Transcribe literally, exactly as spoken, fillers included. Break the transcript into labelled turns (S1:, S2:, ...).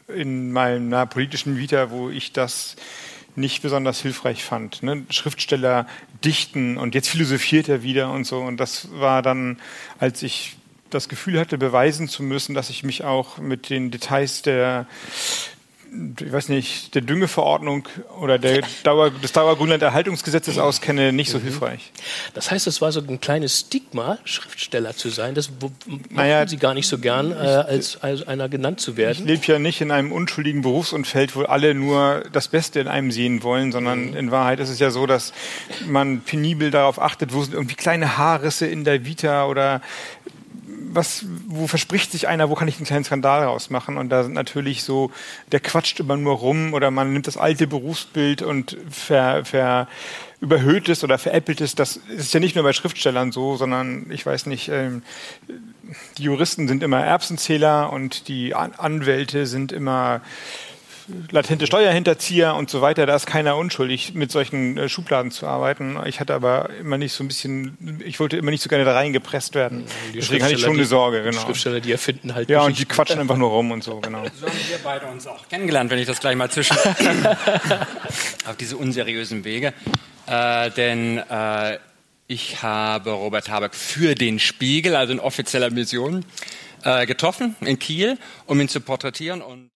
S1: in meiner politischen Vita, wo ich das nicht besonders hilfreich fand. Ne? Schriftsteller dichten und jetzt philosophiert er wieder und so. Und das war dann, als ich das Gefühl hatte, beweisen zu müssen, dass ich mich auch mit den Details der, ich weiß nicht, der Düngeverordnung oder der Dauer, des Dauergrünland-Erhaltungsgesetzes auskenne, nicht so hilfreich.
S2: Das heißt, es war so ein kleines Stigma, Schriftsteller zu sein. Das mochten
S1: naja,
S2: Sie gar nicht so gern, äh, als, als einer genannt zu werden.
S1: Ich lebe ja nicht in einem unschuldigen Berufsumfeld, wo alle nur das Beste in einem sehen wollen, sondern mhm. in Wahrheit ist es ja so, dass man penibel darauf achtet, wo sind irgendwie kleine Haarrisse in der Vita oder was, wo verspricht sich einer, wo kann ich einen kleinen Skandal rausmachen? Und da sind natürlich so, der quatscht immer nur rum oder man nimmt das alte Berufsbild und ver, ver, überhöht es oder veräppelt es. Das ist ja nicht nur bei Schriftstellern so, sondern ich weiß nicht, ähm, die Juristen sind immer Erbsenzähler und die An- Anwälte sind immer latente Steuerhinterzieher und so weiter, da ist keiner unschuldig, mit solchen äh, Schubladen zu arbeiten. Ich hatte aber immer nicht so ein bisschen, ich wollte immer nicht so gerne da reingepresst werden.
S2: Die
S1: Deswegen hatte ich schon eine Sorge, genau.
S2: Die Schriftsteller, die erfinden halt
S1: Ja, und die quatschen einfach nur rum und so, genau.
S3: So haben wir beide uns auch kennengelernt, wenn ich das gleich mal zwischen... auf diese unseriösen Wege. Äh, denn äh, ich habe Robert Habeck für den Spiegel, also in offizieller Mission, äh, getroffen in Kiel, um ihn zu porträtieren und